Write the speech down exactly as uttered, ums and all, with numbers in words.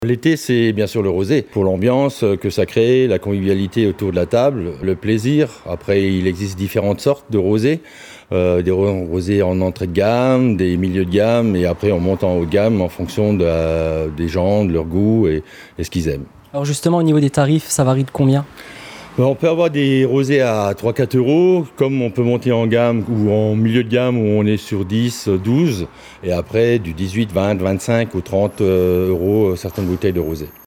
L'été, c'est bien sûr le rosé, pour l'ambiance que ça crée, la convivialité autour de la table, le plaisir. Après, il existe différentes sortes de rosés, euh, des rosés en entrée de gamme, des milieux de gamme, et après on monte en haut de gamme en fonction de, euh, des gens, de leur goût et, et ce qu'ils aiment. Alors justement, au niveau des tarifs, ça varie de combien ? On peut avoir des rosés à trois à quatre euros, comme on peut monter en gamme ou en milieu de gamme où on est sur dix, douze, et après du dix-huit, vingt, vingt-cinq ou trente euros certaines bouteilles de rosé.